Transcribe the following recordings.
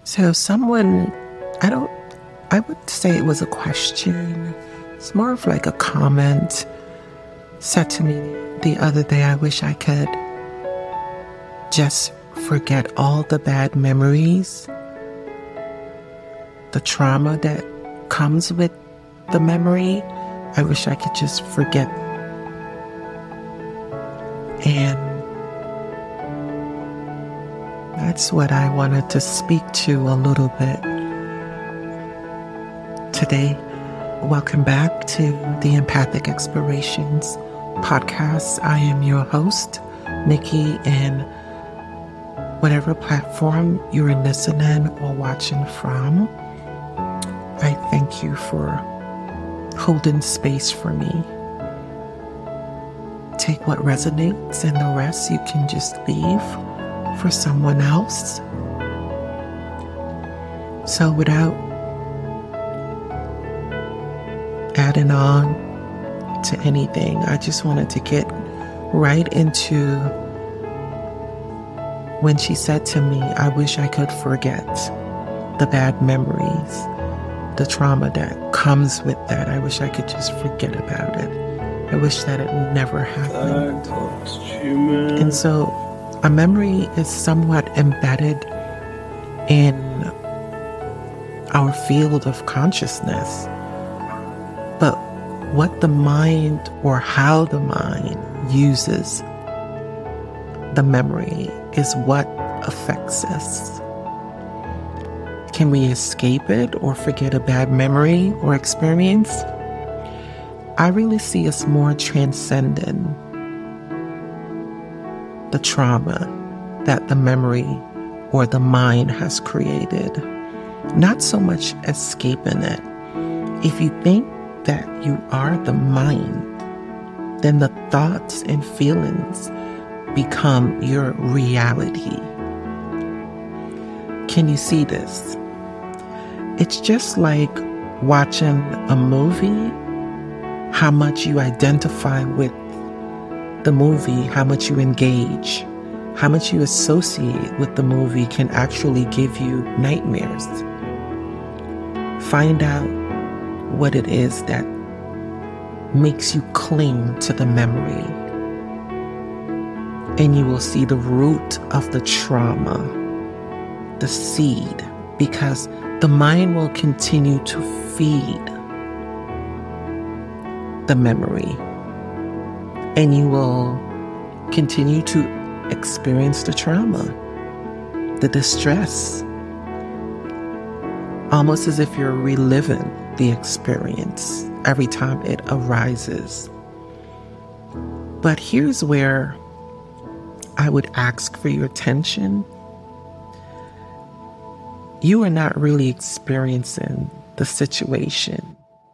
So someone, I don't, I would say it was a question. It's more of like a comment said to me the other day, I wish I could just forget all the bad memories, the trauma that comes with the memory. I wish I could just forget. And that's what I wanted to speak to a little bit today. Welcome back to the Empathic Explorations podcast. I am your host, Nikki, and whatever platform you're listening or watching from, I thank you for holding space for me. Take what resonates and the rest you can just leave for someone else. So without adding on to anything, I just wanted to get right into when she said to me, I wish I could forget the bad memories, the trauma that comes with that. I wish I could just forget about it. I wish that it never happened. And so a memory is somewhat embedded in our field of consciousness. But what the mind or how the mind uses the memory is what affects us. Can we escape it or forget a bad memory or experience? I really see us more transcending the trauma that the memory or the mind has created, not so much escaping it. If you think that you are the mind, then the thoughts and feelings become your reality. Can you see this? It's just like watching a movie. How much you identify with the movie, how much you engage, how much you associate with the movie can actually give you nightmares. Find out what it is that makes you cling to the memory, and you will see the root of the trauma, the seed, because the mind will continue to feed the memory, and you will continue to experience the trauma, the distress, almost as if you're reliving the experience every time it arises. But here's where I would ask for your attention. You are not really experiencing the situation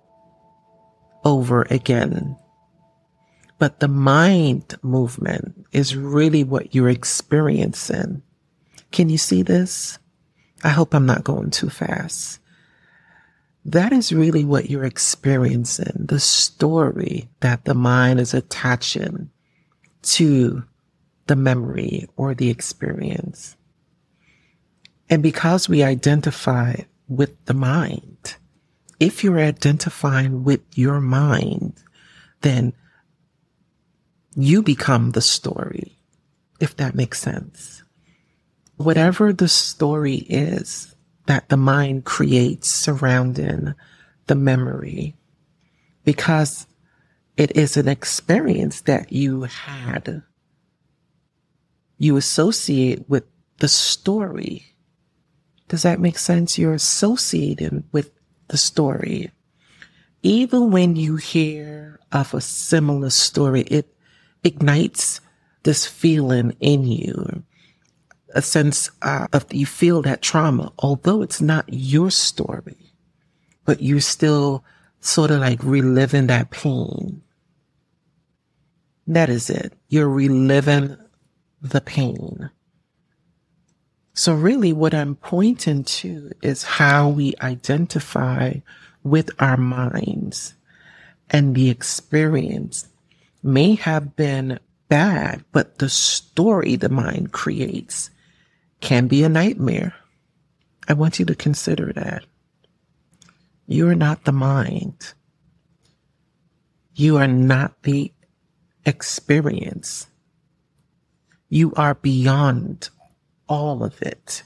over again, but the mind movement is really what you're experiencing. Can you see this? I hope I'm not going too fast. That is really what you're experiencing, the story that the mind is attaching to the memory or the experience. And because we identify with the mind, if you're identifying with your mind, then you become the story, if that makes sense. Whatever the story is that the mind creates surrounding the memory, because it is an experience that you had, you associate with the story. Does that make sense? You're associating with the story. Even when you hear of a similar story, it ignites this feeling in you, a sense of you feel that trauma, although it's not your story, but you're still sort of like reliving that pain. That is it. You're reliving the pain. So really what I'm pointing to is how we identify with our minds, and the experience may have been bad, but the story the mind creates can be a nightmare. I want you to consider that. You are not the mind. You are not the experience. You are beyond all of it.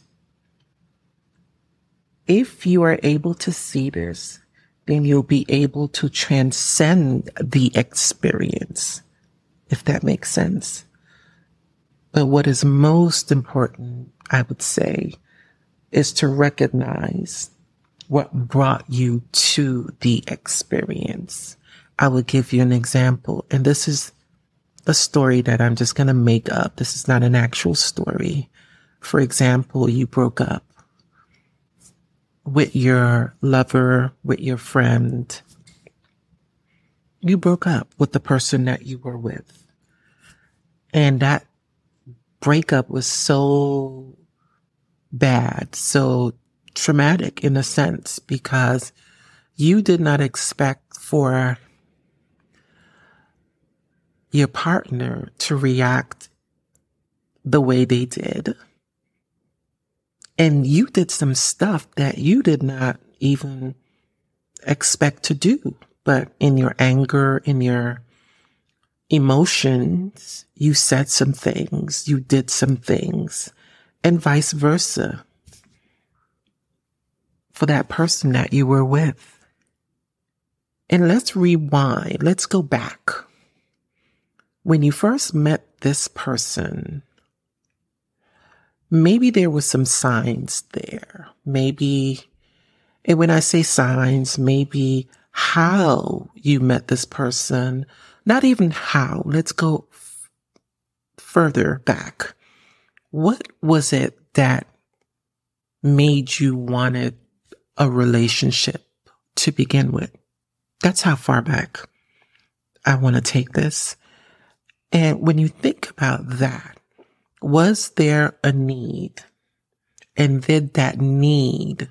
If you are able to see this, then you'll be able to transcend the experience, if that makes sense. But what is most important, I would say, is to recognize what brought you to the experience. I will give you an example, and this is a story that I'm just going to make up. This is not an actual story. For example, you broke up with your lover, with your friend. You broke up with the person that you were with. And that breakup was so bad, so traumatic in a sense, because you did not expect for your partner to react the way they did. And you did some stuff that you did not even expect to do. But in your anger, in your emotions, you said some things, you did some things, and vice versa for that person that you were with. And let's rewind. Let's go back. When you first met this person, maybe there were some signs there. Maybe, and when I say signs, maybe how you met this person, not even how. Let's go further back. What was it that made you wanted a relationship to begin with? That's how far back I want to take this. And when you think about that, was there a need? And did that need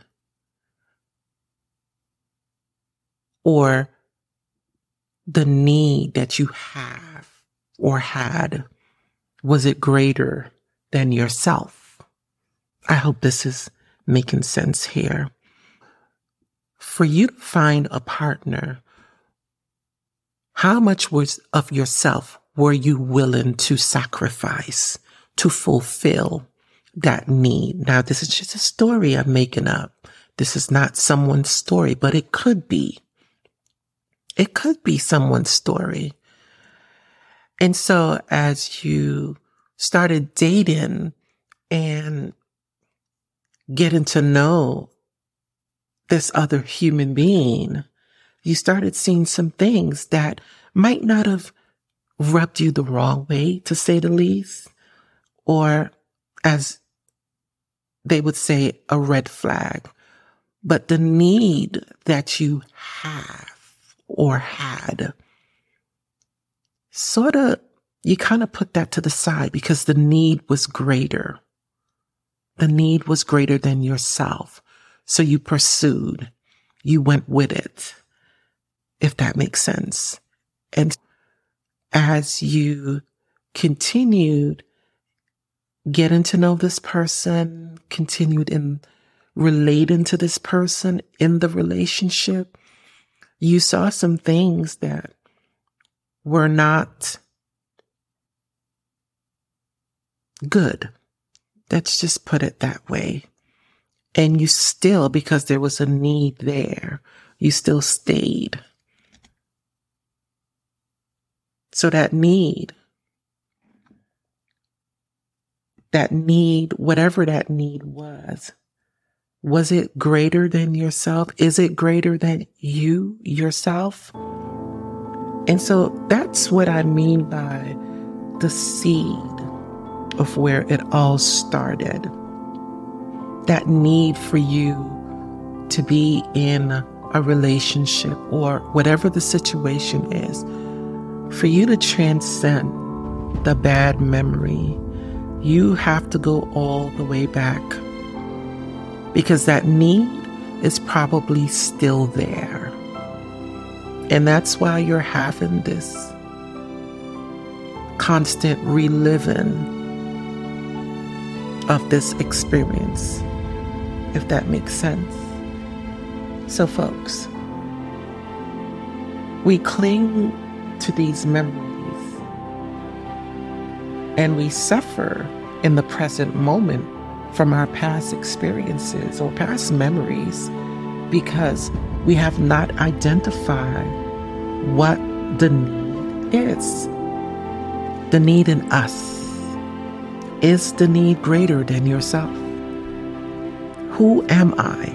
or the need that you have or had, was it greater than yourself? I hope this is making sense here. For you to find a partner, how much of yourself were you willing to sacrifice to fulfill that need? Now, this is just a story I'm making up. This is not someone's story, but it could be. It could be someone's story. And so as you started dating and getting to know this other human being, you started seeing some things that might not have rubbed you the wrong way, to say the least, or as they would say, a red flag. But the need that you have or had, you kind of put that to the side because the need was greater. The need was greater than yourself. So you pursued, you went with it, if that makes sense. And as you continued getting to know this person, continued in relating to this person in the relationship, you saw some things that were not good. Let's just put it that way. And you still, because there was a need there, you still stayed. So that need, whatever that need was it greater than yourself? Is it greater than you, yourself? And so that's what I mean by the seed of where it all started. That need for you to be in a relationship or whatever the situation is, for you to transcend the bad memory, you have to go all the way back. Because that need is probably still there. And that's why you're having this constant reliving of this experience. if that makes sense. So folks, we cling to these memories and we suffer in the present moment from our past experiences or past memories because we have not identified what the need is. The need in us. Is the need greater than yourself? Who am I?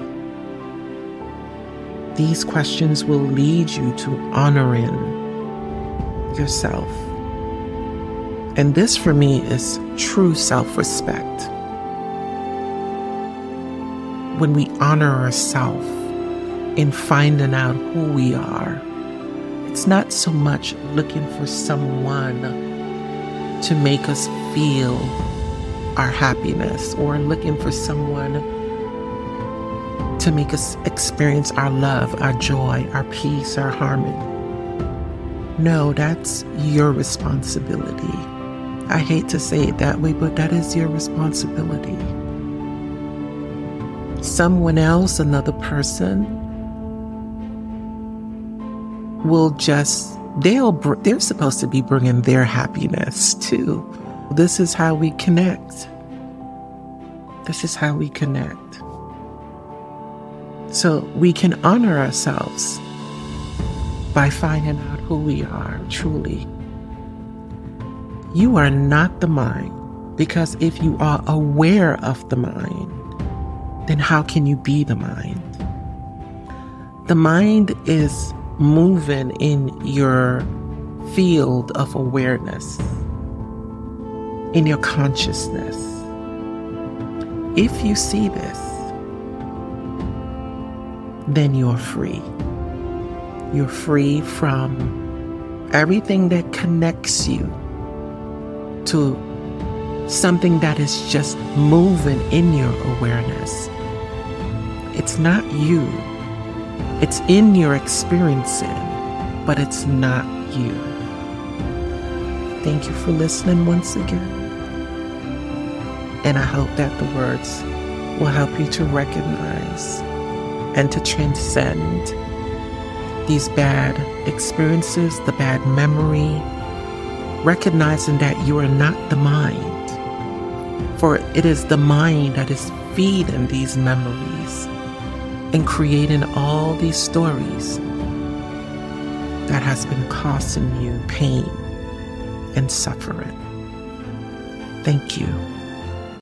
These questions will lead you to honoring yourself. And this for me is true self-respect. When we honor ourselves in finding out who we are, it's not so much looking for someone to make us feel our happiness or looking for someone to make us experience our love, our joy, our peace, our harmony. No, that's your responsibility. I hate to say it that way, but that is your responsibility. Someone else, another person, will just, they're supposed to be bringing their happiness too. This is how we connect. This is how we connect. So we can honor ourselves by finding out who we are truly. You are not the mind, because if you are aware of the mind, then how can you be the mind? The mind is moving in your field of awareness, in your consciousness. If you see this, then you're free. You're free from everything that connects you to something that is just moving in your awareness. It's not you. It's in your experiencing, but it's not you. Thank you for listening once again. And I hope that the words will help you to recognize and to transcend these bad experiences, the bad memory, recognizing that you are not the mind. For it is the mind that is feeding these memories and creating all these stories that has been causing you pain and suffering. Thank you.